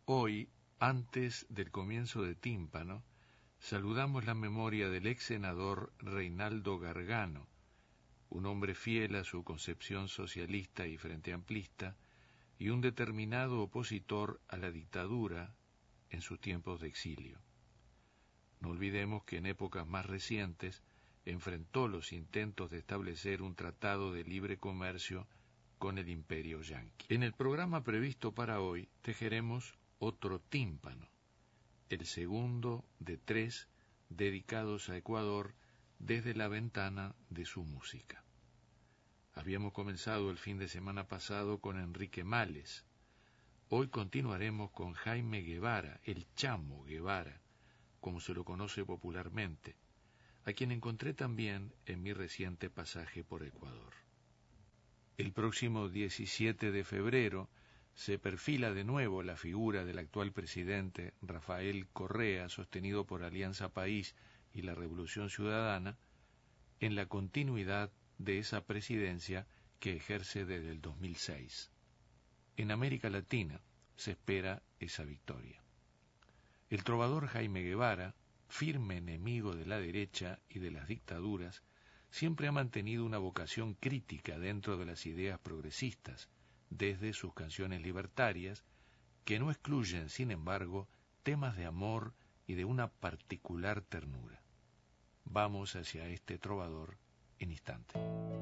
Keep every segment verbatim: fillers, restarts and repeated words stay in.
Hoy, antes del comienzo de Tímpano, saludamos la memoria del ex senador Reinaldo Gargano, un hombre fiel a su concepción socialista y frente amplista, y un determinado opositor a la dictadura en sus tiempos de exilio. No olvidemos que en épocas más recientes enfrentó los intentos de establecer un tratado de libre comercio con el imperio yanqui. En el programa previsto para hoy tejeremos otro tímpano, el segundo de tres dedicados a Ecuador desde la ventana de su música. Habíamos comenzado el fin de semana pasado con Enrique Males. Hoy continuaremos con Jaime Guevara, el Chamo Guevara, como se lo conoce popularmente, a quien encontré también en mi reciente pasaje por Ecuador. El próximo diecisiete de febrero se perfila de nuevo la figura del actual presidente Rafael Correa, sostenido por Alianza País y la Revolución Ciudadana, en la continuidad de esa presidencia que ejerce desde el dos mil seis. En América Latina se espera esa victoria. El trovador Jaime Guevara, firme enemigo de la derecha y de las dictaduras, siempre ha mantenido una vocación crítica dentro de las ideas progresistas, desde sus canciones libertarias, que no excluyen, sin embargo, temas de amor y de una particular ternura. Vamos hacia este trovador en instante.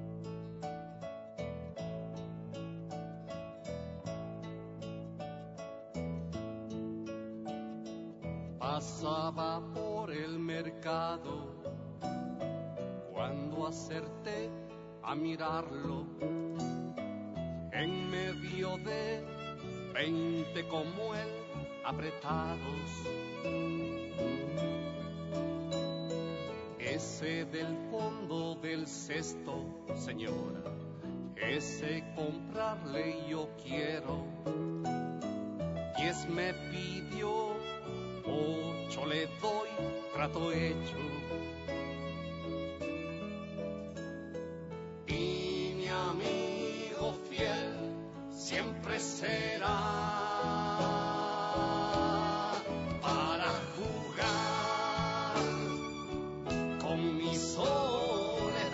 Pasaba por el mercado cuando acerté a mirarlo en medio de veinte como él apretados. Ese del fondo del cesto, señora, ese comprarle yo quiero. Diez me pidió, ocho le doy, trato hecho. Y mi amigo fiel siempre será para jugar con mi soledad.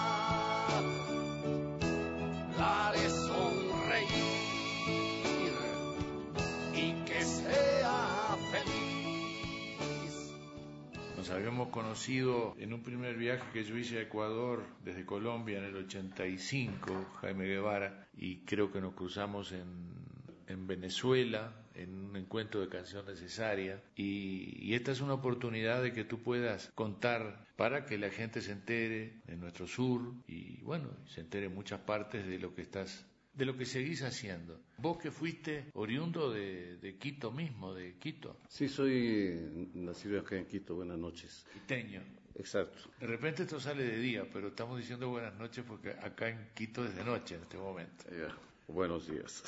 La haré sonreír y que sea feliz. Nos habíamos conocido en un primer viaje que yo hice a Ecuador desde Colombia en el ochenta y cinco, Jaime Guevara, y creo que nos cruzamos en, en Venezuela, en un encuentro de Canción Necesaria, y, y esta es una oportunidad de que tú puedas contar para que la gente se entere de nuestro sur, y bueno, se entere en muchas partes de lo que estás de lo que seguís haciendo. Vos que fuiste oriundo de, de Quito mismo, de Quito. Sí, soy nacido acá en Quito, buenas noches. Quiteño. Exacto. De repente esto sale de día, pero estamos diciendo buenas noches porque acá en Quito es de noche en este momento. Yeah. Buenos días.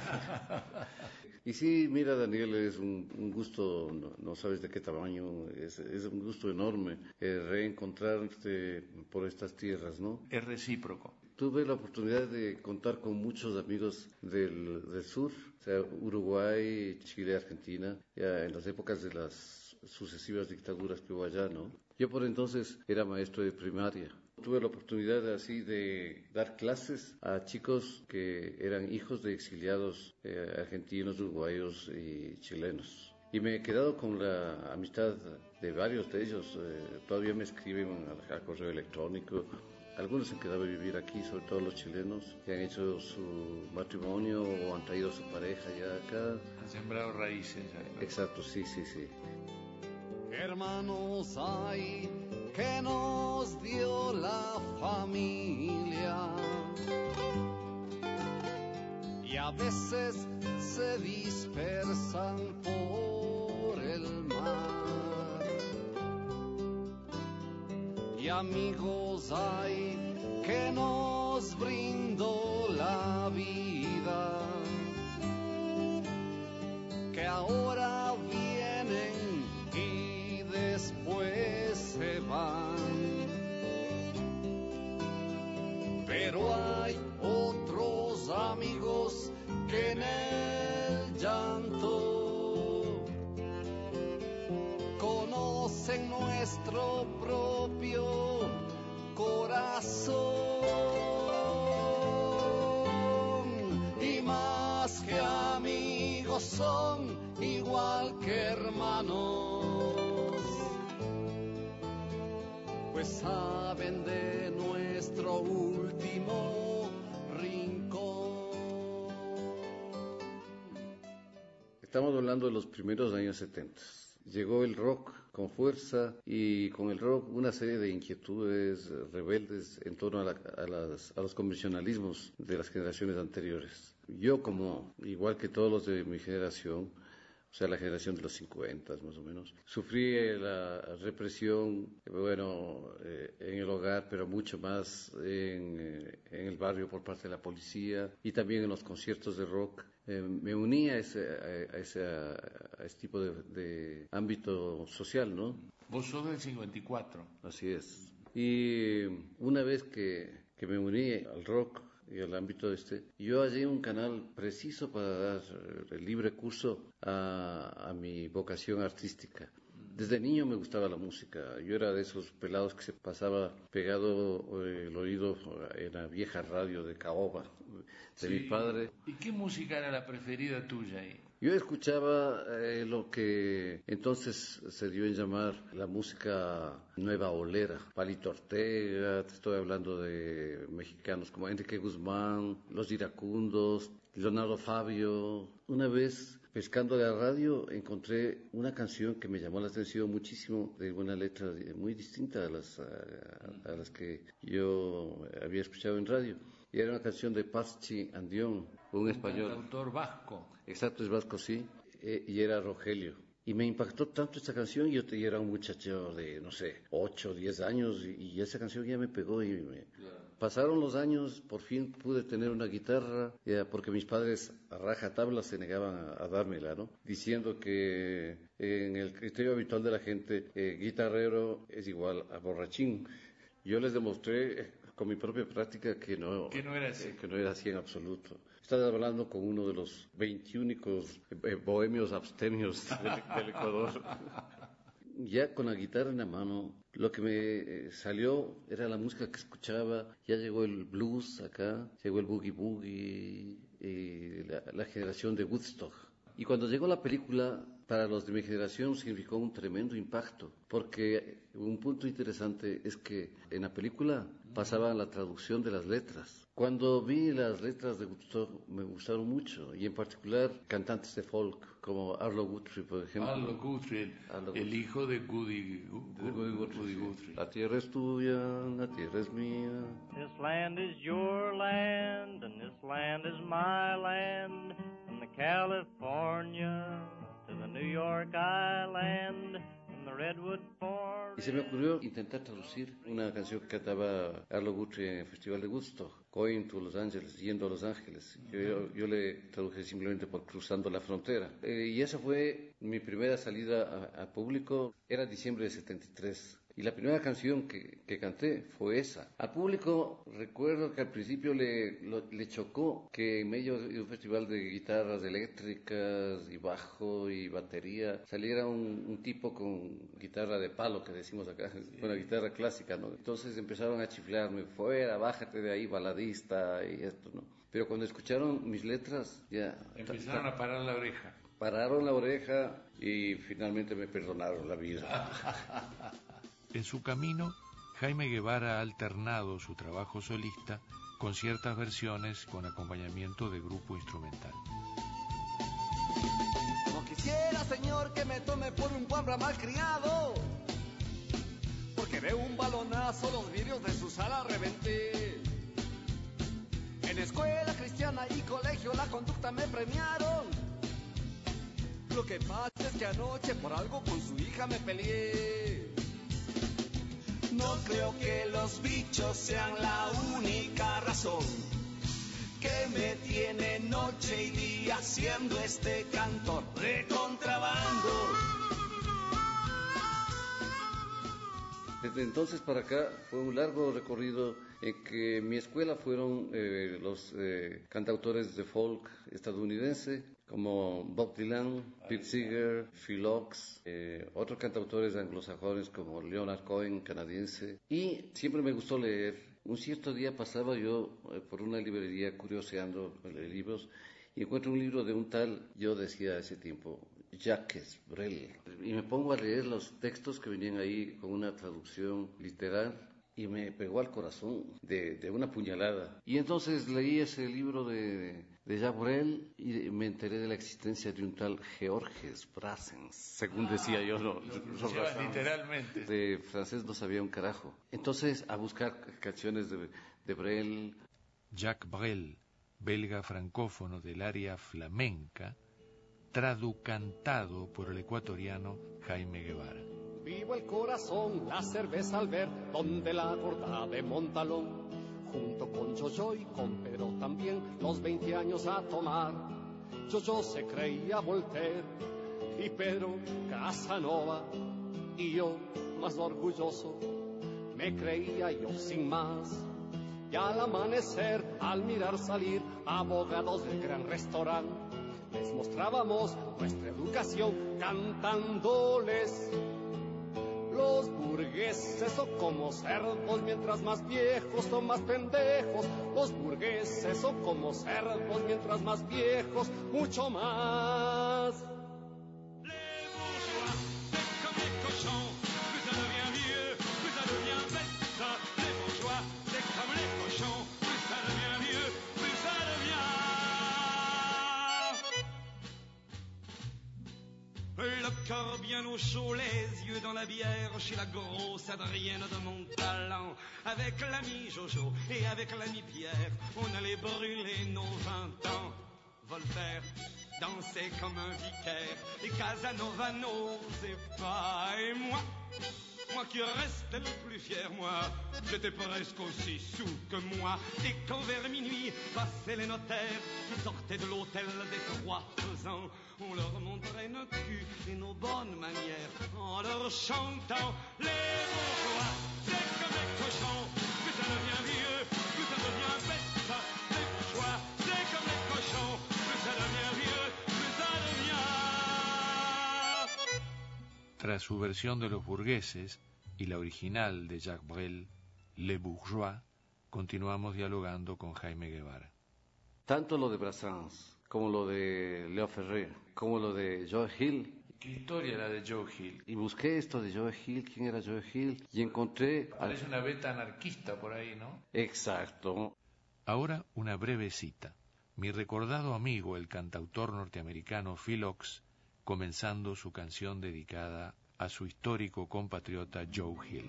Y sí, mira, Daniel, es un, un gusto, no, no sabes de qué tamaño, es, es un gusto enorme eh, reencontrarte por estas tierras, ¿no? Es recíproco. Tuve la oportunidad de contar con muchos amigos del, del sur, o sea, Uruguay, Chile, Argentina, ya en las épocas de las sucesivas dictaduras que hubo allá, ¿no? Yo por entonces era maestro de primaria. Tuve la oportunidad así de dar clases a chicos que eran hijos de exiliados eh, argentinos, uruguayos y chilenos. Y me he quedado con la amistad de varios de ellos. Eh, todavía me escriben al, al correo electrónico. Algunos han quedado a vivir aquí, sobre todo los chilenos, que han hecho su matrimonio o han traído a su pareja ya acá. Han sembrado raíces. ¿No? Exacto, sí, sí, sí. Hermanos hay que nos dio la familia y a veces se dispersan por el mar. Y amigos hay que nos brindó la vida, que ahora vienen y después se van. Pero hay otros amigos que en el llanto ellos son igual que hermanos, pues saben de nuestro último rincón. Estamos hablando de los primeros años setenta. Llegó el rock con fuerza y con el rock una serie de inquietudes rebeldes en torno a, la, a, las, a los convencionalismos de las generaciones anteriores. Yo, como igual que todos los de mi generación, o sea, la generación de los cincuenta más o menos, sufrí la represión, bueno, eh, en el hogar, pero mucho más en, eh, en el barrio por parte de la policía y también en los conciertos de rock. Eh, me uní a ese, a, a ese, a ese tipo de, de ámbito social, ¿no? Vos sos del cincuenta y cuatro. Así es. Y una vez que, que me uní al rock y al ámbito este, yo hallé un canal preciso para dar el libre curso a, a mi vocación artística. Desde niño me gustaba la música. Yo era de esos pelados que se pasaba pegado el oído en la vieja radio de caoba de sí. mi padre. ¿Y qué música era la preferida tuya ahí? Yo escuchaba eh, lo que entonces se dio en llamar la música nueva olera. Palito Ortega, te estoy hablando de mexicanos como Enrique Guzmán, Los Iracundos, Leonardo Fabio. Una vez, pescando la radio, encontré una canción que me llamó la atención muchísimo, de una letra muy distinta a las, a, a las que yo había escuchado en radio. Y era una canción de Patsy Andión, un, un español. Un autor vasco. Exacto, es vasco, sí. Eh, y era Rogelio. Y me impactó tanto esta canción, yo te, era un muchacho de, no sé, ocho, diez años, y, y esa canción ya me pegó y me... Claro. Pasaron los años, por fin pude tener una guitarra, ya, porque mis padres a rajatabla se negaban a, a dármela, ¿no? Diciendo que en el criterio habitual de la gente, eh, guitarrero es igual a borrachín. Yo les demostré con mi propia práctica que no, que no era así, eh, que no era así en absoluto. Estaba hablando con uno de los veintiúnicos eh, bohemios abstemios del, del Ecuador. Ya con la guitarra en la mano, lo que me eh, salió era la música que escuchaba. Ya llegó el blues acá, llegó el boogie boogie, eh, la, la generación de Woodstock. Y cuando llegó la película, para los de mi generación significó un tremendo impacto, porque un punto interesante es que en la película pasaba la traducción de las letras. Cuando vi las letras de Woodstock me gustaron mucho, y en particular cantantes de folk como Arlo Guthrie, por ejemplo. Arlo Guthrie, el, el hijo de Goody, de Goody Guthrie. Goody Guthrie. La tierra es tuya, la tierra es mía. This land is your land, and this land is my land, from the California to the New York Island, from the Redwood Forest. Y se me ocurrió intentar traducir una canción que cantaba Arlo Guthrie en el Festival de Woodstock, Going to Los Ángeles, yendo a Los Ángeles. Yo, yo, yo le traduje simplemente por cruzando la frontera. Eh, y esa fue mi primera salida a, a público, era diciembre de setenta y tres. Y la primera canción que, que canté fue esa. Al público recuerdo que al principio le, lo, le chocó que en medio de un festival de guitarras eléctricas y bajo y batería saliera un, un tipo con guitarra de palo, que decimos acá, con la guitarra clásica, ¿no? Entonces empezaron a chiflarme, fuera, bájate de ahí, baladista y esto, ¿no? Pero cuando escucharon mis letras, ya... Empezaron a parar la oreja. Pararon la oreja y finalmente me perdonaron la vida. En su camino, Jaime Guevara ha alternado su trabajo solista con ciertas versiones con acompañamiento de grupo instrumental. No quisiera, señor, que me tome por un guambra malcriado, porque de un balonazo los vidrios de su sala reventé. En escuela cristiana y colegio la conducta me premiaron. Lo que pasa es que anoche por algo con su hija me peleé. No creo que los bichos sean la única razón que me tiene noche y día siendo este cantor de contrabando. Desde entonces para acá fue un largo recorrido en que mi escuela fueron eh, los eh, cantautores de folk estadounidense como Bob Dylan, Pete Seeger, Phil Ochs, eh, otros cantautores anglosajones como Leonard Cohen, canadiense. Y siempre me gustó leer. Un cierto día pasaba yo eh, por una librería curioseando eh, libros y encuentro un libro de un tal, yo decía a ese tiempo, Jacques Brel, y me pongo a leer los textos que venían ahí con una traducción literal, y me pegó al corazón de, de una puñalada. Y entonces leí ese libro de, de Jacques Brel y me enteré de la existencia de un tal Georges Brassens, según decía yo. No, no, literalmente. De francés no sabía un carajo. Entonces, a buscar canciones de, de Brel. Jacques Brel, belga francófono del área flamenca, traducantado por el ecuatoriano Jaime Guevara. Vivo el corazón, la cerveza al ver, donde la gorda de Montalón, junto con Yoyo y con Pedro también, los veinte años a tomar. Yoyo se creía Voltaire y Pedro Casanova, y yo, más orgulloso, me creía yo sin más. Y al amanecer, al mirar salir abogados del gran restaurante, les mostrábamos nuestra educación cantándoles. Los burgueses son como cerdos, mientras más viejos son más pendejos. Los burgueses son como cerdos, mientras más viejos, mucho más. Le corps bien au chaud, les yeux dans la bière, chez la grosse Adrienne de mon talent. Avec l'ami Jojo et avec l'ami Pierre, on allait brûler nos vingt ans. Voltaire dansait comme un vicaire, et Casanova n'osait pas. Et moi, moi qui restais le plus fier, moi, j'étais presque aussi sous que moi. Et quand vers minuit passaient les notaires, qui sortaient de l'hôtel des trois ans, on leur montrait nos culs et nos bonnes manières, en leur chantant les bourgeois, c'est comme les cochons, plus ça devient vieux, plus ça devient bête. Les bourgeois, c'est comme les cochons, plus ça devient vieux, plus ça devient. Tras su versión de los burgueses y la original de Jacques Brel, Les Bourgeois, continuamos dialogando con Jaime Guevara. Tanto lo de Brassens como lo de Léo Ferré, como lo de Joe Hill. ¿Qué historia era de Joe Hill? Y busqué esto de Joe Hill, quién era Joe Hill, y encontré... Parece una beta anarquista por ahí, ¿no? Exacto. Ahora una breve cita. Mi recordado amigo, el cantautor norteamericano Phil Ochs, comenzando su canción dedicada a su histórico compatriota Joe Hill.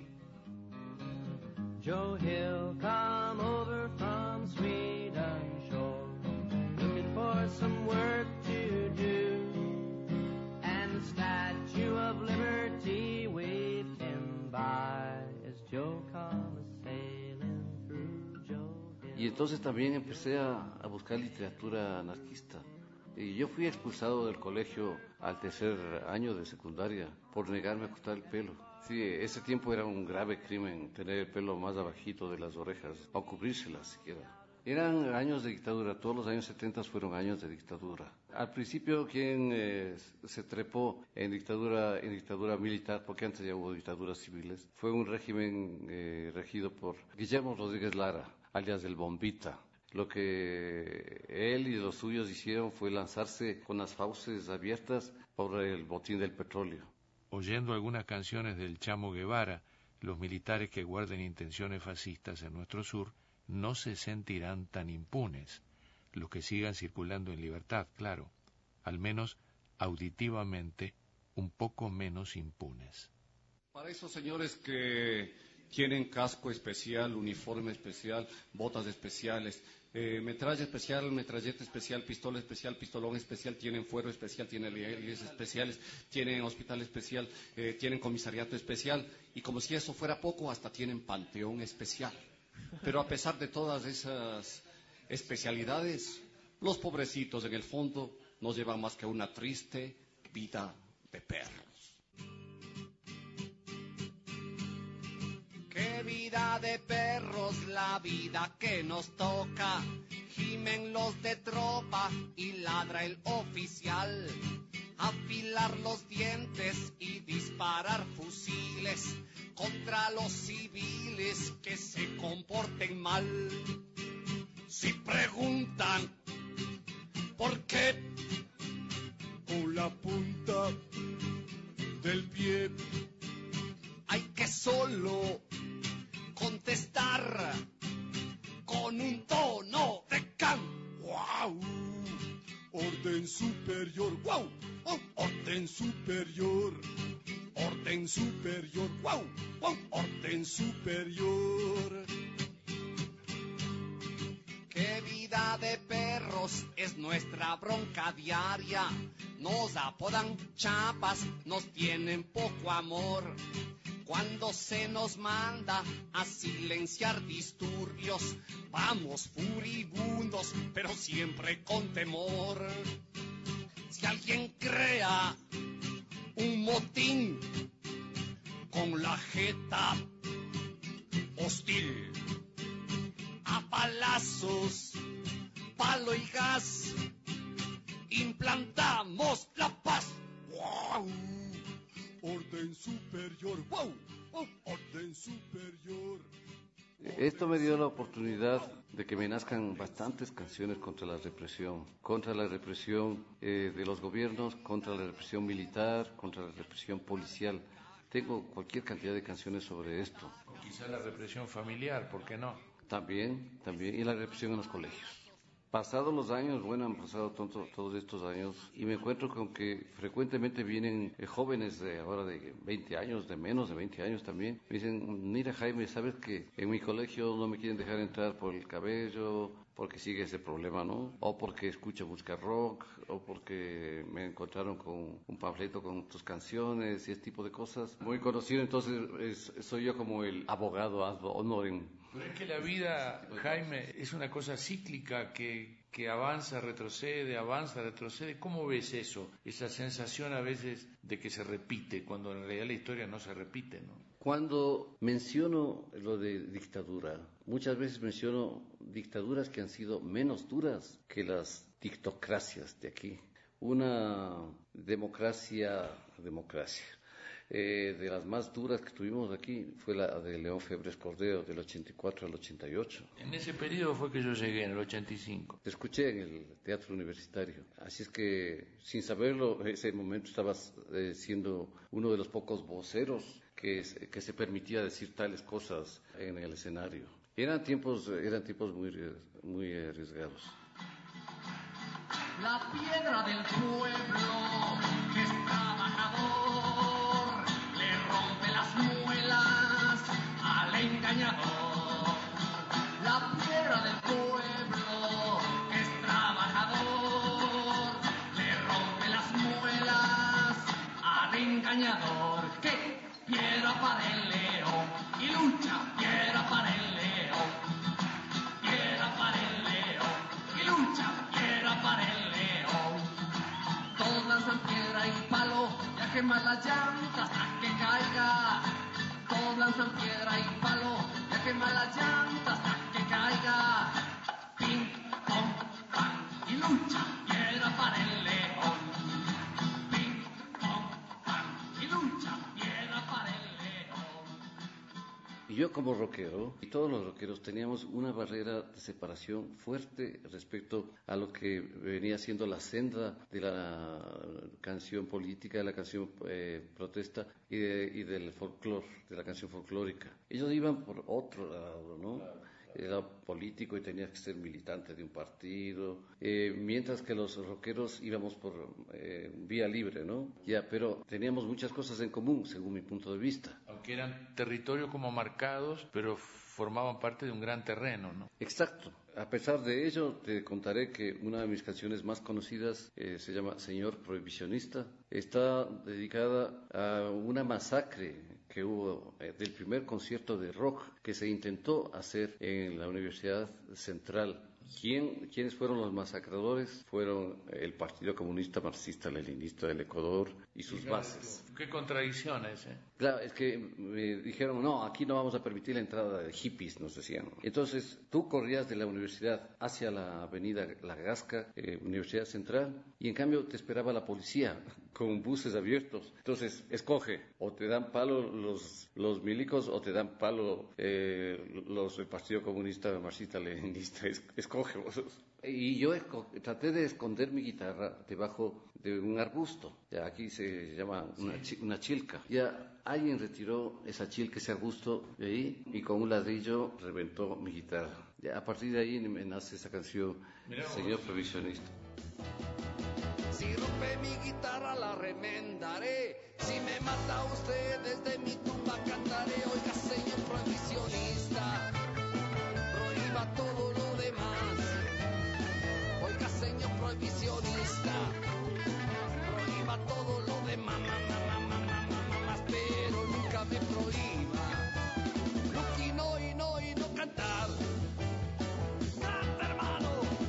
Joe Hill, come over from Sweden shore, looking for some work to do, and the Statue of Liberty waved him by as Joe comes sailing through Joe Hill. Y entonces también empecé a, a buscar literatura anarquista. Y yo fui expulsado del colegio al tercer año de secundaria por negarme a cortar el pelo. Sí, ese tiempo era un grave crimen tener el pelo más abajito de las orejas, o cubrírselas siquiera. Eran años de dictadura, todos los años setenta fueron años de dictadura. Al principio quien eh, se trepó en dictadura, en dictadura militar, porque antes ya hubo dictaduras civiles, fue un régimen eh, regido por Guillermo Rodríguez Lara, alias el Bombita. Lo que él y los suyos hicieron fue lanzarse con las fauces abiertas por el botín del petróleo. Oyendo algunas canciones del Chamo Guevara, los militares que guarden intenciones fascistas en nuestro sur no se sentirán tan impunes. Los que sigan circulando en libertad, claro, al menos auditivamente un poco menos impunes. Para esos señores que tienen casco especial, uniforme especial, botas especiales, eh, metralla especial, metralleta especial, pistola especial, pistolón especial, tienen fuero especial, tienen leyes especiales, tienen hospital especial, eh, tienen comisariato especial, y como si eso fuera poco, hasta tienen panteón especial. Pero a pesar de todas esas especialidades, los pobrecitos en el fondo no llevan más que una triste vida de perros. Qué vida de perros la vida que nos toca. Gimen los de tropa y ladra el oficial. Afilar los dientes y disparar fusiles contra los civiles que se comporten mal. Si preguntan por la punta del pie. Hay que solo contestar con un tono de can. ¡Wow! Orden superior. ¡Wow! ¡Wow! Orden superior. Orden superior. ¡Wow! ¡Wow! Orden superior. ¡Qué vida de perros es nuestra bronca diaria! Nos apodan chapas, nos tienen poco amor. Cuando se nos manda a silenciar disturbios, vamos furibundos, pero siempre con temor. Si alguien crea un motín con la jeta hostil, a palazos, palo y gas, implantamos la paz. ¡Wow! Orden superior. ¡Wow! ¡Wow! Orden superior. Esto me dio la oportunidad de que me nazcan bastantes canciones contra la represión, contra la represión eh, de los gobiernos, contra la represión militar, contra la represión policial. Tengo cualquier cantidad de canciones sobre esto. O quizá la represión familiar, ¿por qué no? También, también, y la represión en los colegios. Pasados los años, bueno, han pasado tonto, todos estos años, y me encuentro con que frecuentemente vienen eh, jóvenes de ahora de veinte años, de menos de veinte años también. Me dicen, mira Jaime, ¿sabes que en mi colegio no me quieren dejar entrar por el cabello? Porque sigue ese problema, ¿no? O porque escucho música rock, o porque me encontraron con un panfleto con tus canciones y ese tipo de cosas. Muy conocido, entonces es, soy yo como el abogado ad honorem. Pero es que la vida, Jaime, es una cosa cíclica que, que avanza, retrocede, avanza, retrocede. ¿Cómo ves eso? Esa sensación a veces de que se repite, cuando en realidad la historia no se repite, ¿no? Cuando menciono lo de dictadura, muchas veces menciono dictaduras que han sido menos duras que las dictocracias de aquí. Una democracia, democracia, eh, de las más duras que tuvimos aquí fue la de León Febres Cordero, del ochenta y cuatro al ochenta y ocho. En ese periodo fue que yo llegué, en el ochenta y cinco. Te escuché en el Teatro Universitario. Así es que, sin saberlo, en ese momento estabas eh, siendo uno de los pocos voceros que, que se permitía decir tales cosas en el escenario. Eran tiempos, eran tiempos muy, muy arriesgados. La piedra del pueblo que es trabajador le rompe las muelas al engañador. La piedra del pueblo que es trabajador le rompe las muelas al engañador. ¿Qué? Piedra para el león y lucha, piedra para el león, piedra para el león y lucha, piedra para el león. Todos lanzan piedra y palo y a quemar las llantas hasta que caiga. Todos lanzan piedra y palo y a quemar las llantas hasta que caiga. Ping, pong, pan y lucha, piedra para el león. Ping, pong, pan y lucha, piedra para el león. Y yo como rockero, y todos los rockeros, teníamos una barrera de separación fuerte respecto a lo que venía siendo la senda de la canción política, de la canción eh, protesta y, de, y del folclore, de la canción folclórica. Ellos iban por otro lado, ¿no? Era político y tenías que ser militante de un partido, eh, mientras que los rockeros íbamos por eh, vía libre, ¿no? Ya, pero teníamos muchas cosas en común, según mi punto de vista. Aunque eran territorios como marcados, pero formaban parte de un gran terreno, ¿no? Exacto. A pesar de ello, te contaré que una de mis canciones más conocidas eh, se llama Señor Prohibicionista. Está dedicada a una masacre que hubo eh, del primer concierto de rock que se intentó hacer en la Universidad Central. ¿Quién, ¿Quiénes fueron los masacradores? Fueron el Partido Comunista Marxista-Leninista del Ecuador y sus Fíjate bases. Qué contradicciones, ¿eh? Claro, es que me dijeron, no, aquí no vamos a permitir la entrada de hippies, nos decían. Entonces, tú corrías de la universidad hacia la avenida La Gasca, eh, Universidad Central, y en cambio te esperaba la policía con buses abiertos. Entonces, escoge, o te dan palo los, los milicos o te dan palo eh, los del Partido Comunista Marxista-Leninista. Es, escoge vos. Y yo esco- traté de esconder mi guitarra debajo de un arbusto. Ya aquí se llama una, chi- una chilca. Ya alguien retiró esa chilca, ese arbusto de ahí, y con un ladrillo reventó mi guitarra. Ya a partir de ahí me nace esa canción, Señor Provisionista. Si rompe mi guitarra la remendaré. Si me mata usted desde mi tumba cantaré. Oiga, señor prohibicionista, prohíba todo lo demás. Oiga, señor prohibicionista, prohíba todo lo demás, más, pero nunca me prohíba. Lucky no y no y no cantar. Canta, hermano.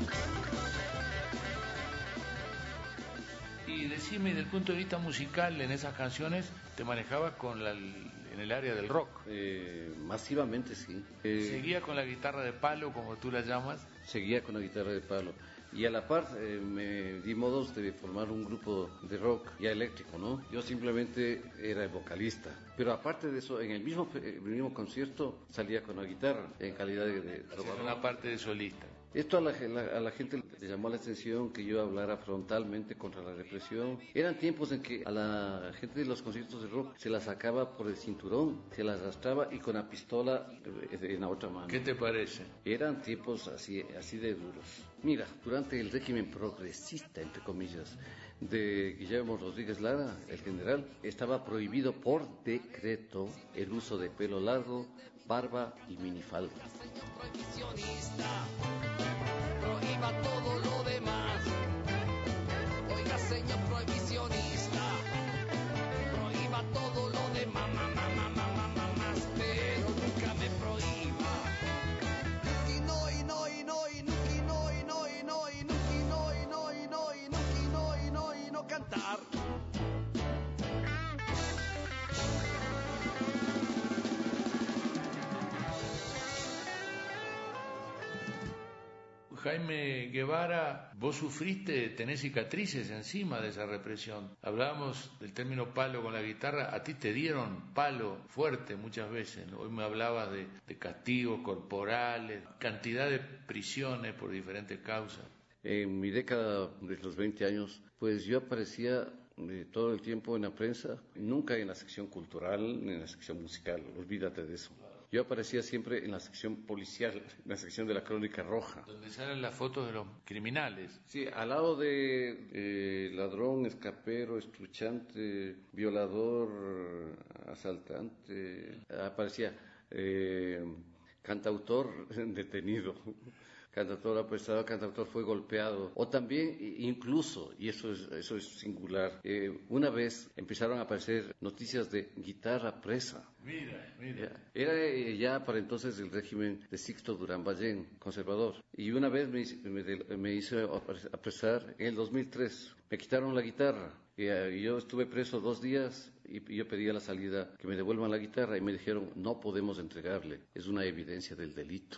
Y decime, desde el punto de vista musical, en esas canciones te manejabas con la, en el área del rock. Eh, masivamente sí. Eh, Seguía con la guitarra de palo, como tú la llamas. Seguía con la guitarra de palo. Y a la par eh, me di modos de formar un grupo de rock ya eléctrico, ¿no? Yo simplemente era el vocalista. Pero aparte de eso, en el mismo, el mismo concierto salía con la guitarra en calidad de, de trovador. Una parte de solista. Esto a la, la- a la gente le llamó la atención que yo hablara frontalmente contra la represión. Eran tiempos en que a la gente de los conciertos de rock se la sacaba por el cinturón, se la arrastraba y con la pistola eh, en la otra mano. ¿Qué te parece? Eran tiempos así, así de duros. Mira, durante el régimen progresista, entre comillas, de Guillermo Rodríguez Lara, el general, estaba prohibido por decreto el uso de pelo largo, barba y minifalda. Señor prohibicionista, prohíba todo lo demás. Oiga, señor prohibicionista, prohíba todo lo demás, más, pero nunca me prohíba. Y no, y no, y no, y no, y no, y no, y no, y no, y no, y no, y no, y no, y no, y no, y no cantar. Jaime Guevara, vos sufriste, tenés cicatrices encima de esa represión. Hablábamos del término palo con la guitarra, a ti te dieron palo fuerte muchas veces, ¿no? Hoy me hablabas de, de castigos corporales, cantidad de prisiones por diferentes causas. En mi década de los veinte años, pues yo aparecía eh, todo el tiempo en la prensa, nunca en la sección cultural ni en la sección musical, olvídate de eso. Yo aparecía siempre en la sección policial, en la sección de la Crónica Roja. Donde salen las fotos de los criminales. Sí, al lado de eh, ladrón, escapero, estruchante, violador, asaltante, aparecía eh, cantautor detenido. Cantautor apresado, cantautor fue golpeado. O también, incluso, y eso es, eso es singular, eh, una vez empezaron a aparecer noticias de guitarra presa. Mira, mira. Ya. Era eh, ya para entonces el régimen de Sixto Durán Ballén, conservador. Y una vez me, hice- me, de- me hizo apresar en el dos mil tres. Me quitaron la guitarra. Y, eh, yo estuve preso dos días y, y yo pedía la salida, que me devuelvan la guitarra. Y me dijeron, no podemos entregarle, es una evidencia del delito.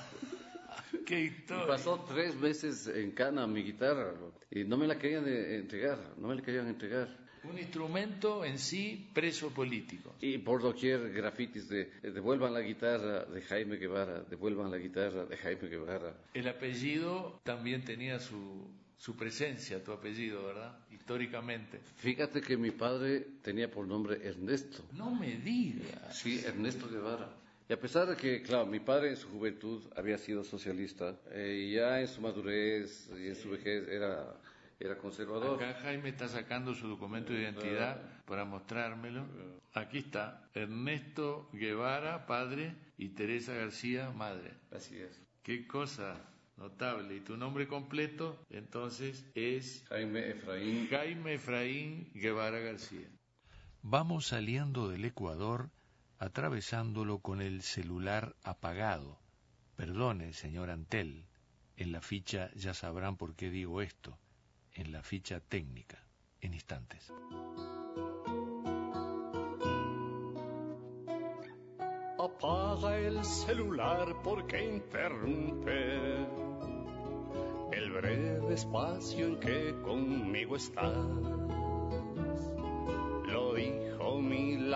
Qué Y historia. pasó tres meses en cana mi guitarra y no me la querían eh, entregar, no me la querían entregar. Un instrumento en sí preso político. Y por doquier grafitis de eh, devuelvan la guitarra de Jaime Guevara, devuelvan la guitarra de Jaime Guevara. El apellido también tenía su, su presencia, tu apellido, ¿verdad? Históricamente. Fíjate que mi padre tenía por nombre Ernesto. No me digas. Sí, Ernesto Guevara. Y a pesar de que, claro, mi padre en su juventud había sido socialista, eh, y ya en su madurez y en su vejez era, era conservador. Acá Jaime está sacando su documento de identidad para mostrármelo. Aquí está, Ernesto Guevara, padre, y Teresa García, madre. Así es. Qué cosa notable. Y tu nombre completo, entonces, es Jaime Efraín. Jaime Efraín Guevara García. Vamos saliendo del Ecuador, atravesándolo con el celular apagado. Perdone, señor Antel, en la ficha ya sabrán por qué digo esto, en la ficha técnica, en instantes. Apaga el celular porque interrumpe el breve espacio en que conmigo estás.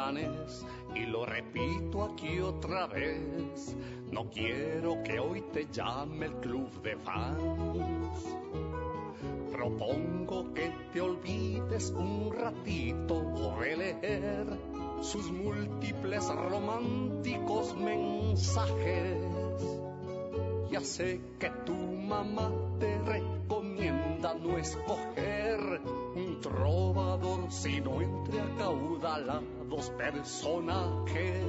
planes y lo repito aquí otra vez. No quiero que hoy te llame el club de fans. Propongo que te olvides un ratito, releer sus múltiples románticos mensajes. Ya sé que tu mamá te recomienda no escoger un trovador, sino entre acaudalados personajes.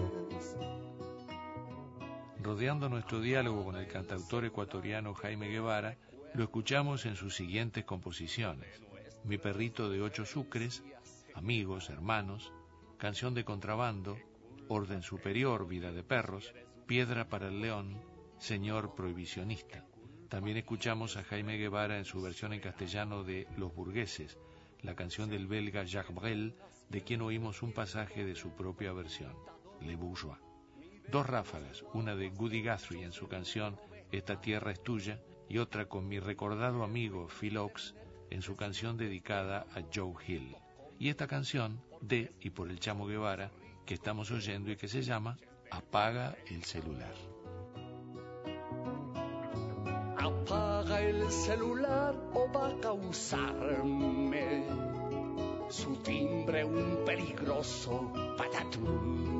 Rodeando nuestro diálogo con el cantautor ecuatoriano Jaime Guevara, lo escuchamos en sus siguientes composiciones: Mi perrito de ocho sucres, Amigos, hermanos, Canción de contrabando, Orden superior, Vida de perros, Piedra para el león, Señor prohibicionista. También escuchamos a Jaime Guevara en su versión en castellano de Los burgueses, la canción del belga Jacques Brel, de quien oímos un pasaje de su propia versión, Les Bourgeois. Dos ráfagas, una de Goody Guthrie en su canción Esta tierra es tuya, y otra con mi recordado amigo Phil Ochs en su canción dedicada a Joe Hill. Y esta canción de y por el Chamo Guevara que estamos oyendo y que se llama Apaga el celular. Apaga el celular o va a causarme su timbre un peligroso patatús.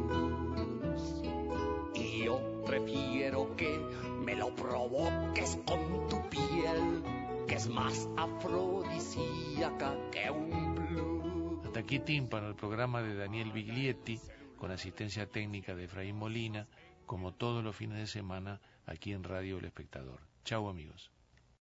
Y yo prefiero que me lo provoques con tu piel, que es más afrodisíaca que un blues. Hasta aquí Tímpano, el programa de Daniel Biglietti, con asistencia técnica de Efraín Molina, como todos los fines de semana aquí en Radio El Espectador. Chau, amigos.